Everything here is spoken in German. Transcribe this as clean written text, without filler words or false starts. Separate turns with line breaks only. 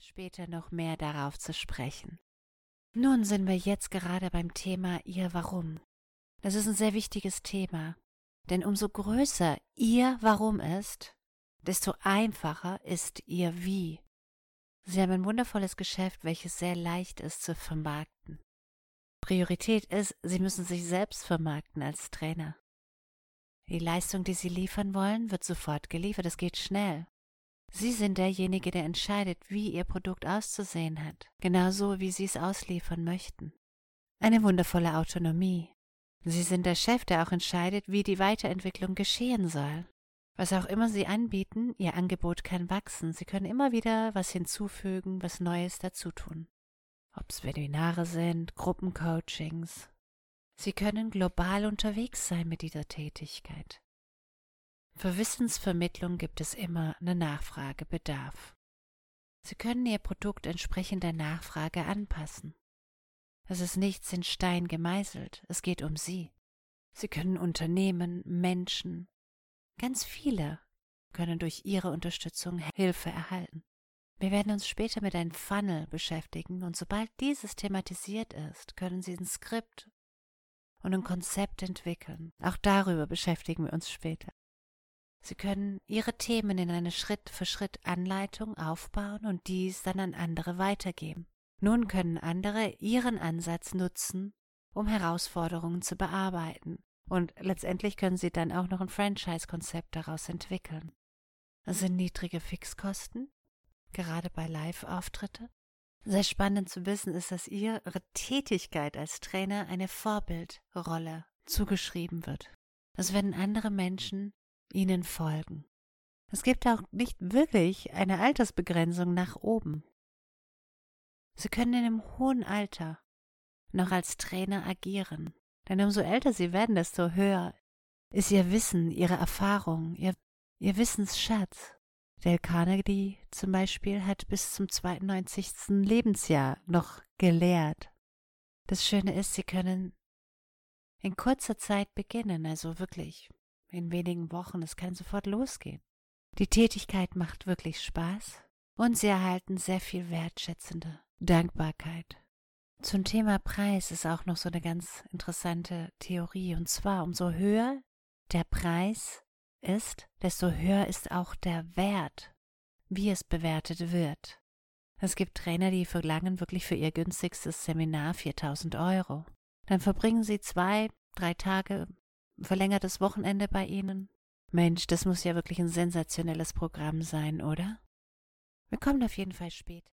später noch mehr darauf zu sprechen. Nun sind wir jetzt gerade beim Thema Ihr Warum. Das ist ein sehr wichtiges Thema, denn umso größer Ihr Warum ist, desto einfacher ist Ihr Wie. Sie haben ein wundervolles Geschäft, welches sehr leicht ist zu vermarkten. Priorität ist, Sie müssen sich selbst vermarkten als Trainer. Die Leistung, die Sie liefern wollen, wird sofort geliefert. Es geht schnell. Sie sind derjenige, der entscheidet, wie Ihr Produkt auszusehen hat, genauso wie Sie es ausliefern möchten. Eine wundervolle Autonomie. Sie sind der Chef, der auch entscheidet, wie die Weiterentwicklung geschehen soll. Was auch immer Sie anbieten, Ihr Angebot kann wachsen. Sie können immer wieder was hinzufügen, was Neues dazutun. Ob es Webinare sind, Gruppencoachings. Sie können global unterwegs sein mit dieser Tätigkeit. Für Wissensvermittlung gibt es immer eine Nachfragebedarf. Sie können Ihr Produkt entsprechend der Nachfrage anpassen. Es ist nichts in Stein gemeißelt, es geht um Sie. Sie können Unternehmen, Menschen, ganz viele können durch Ihre Unterstützung Hilfe erhalten. Wir werden uns später mit einem Funnel beschäftigen und sobald dieses thematisiert ist, können Sie ein Skript und ein Konzept entwickeln. Auch darüber beschäftigen wir uns später. Sie können Ihre Themen in eine Schritt-für-Schritt-Anleitung aufbauen und dies dann an andere weitergeben. Nun können andere Ihren Ansatz nutzen, um Herausforderungen zu bearbeiten. Und letztendlich können Sie dann auch noch ein Franchise-Konzept daraus entwickeln. Es sind niedrige Fixkosten, gerade bei Live-Auftritte. Sehr spannend zu wissen ist, dass Ihre Tätigkeit als Trainer eine Vorbildrolle zugeschrieben wird. Es werden andere Menschen Ihnen folgen. Es gibt auch nicht wirklich eine Altersbegrenzung nach oben. Sie können in einem hohen Alter noch als Trainer agieren. Denn umso älter Sie werden, desto höher ist Ihr Wissen, Ihre Erfahrung, Ihr Wissensschatz. Dale Carnegie zum Beispiel hat bis zum 92. Lebensjahr noch gelehrt. Das Schöne ist, Sie können in kurzer Zeit beginnen, also wirklich in wenigen Wochen. Es kann sofort losgehen. Die Tätigkeit macht wirklich Spaß und Sie erhalten sehr viel wertschätzende Dankbarkeit. Zum Thema Preis ist auch noch so eine ganz interessante Theorie, und zwar umso höher der Preis ist, desto höher ist auch der Wert, wie es bewertet wird. Es gibt Trainer, die verlangen wirklich für ihr günstigstes Seminar 4.000 €. Dann verbringen sie 2, 3 Tage verlängertes Wochenende bei Ihnen. Mensch, das muss ja wirklich ein sensationelles Programm sein, oder? Wir kommen auf jeden Fall später.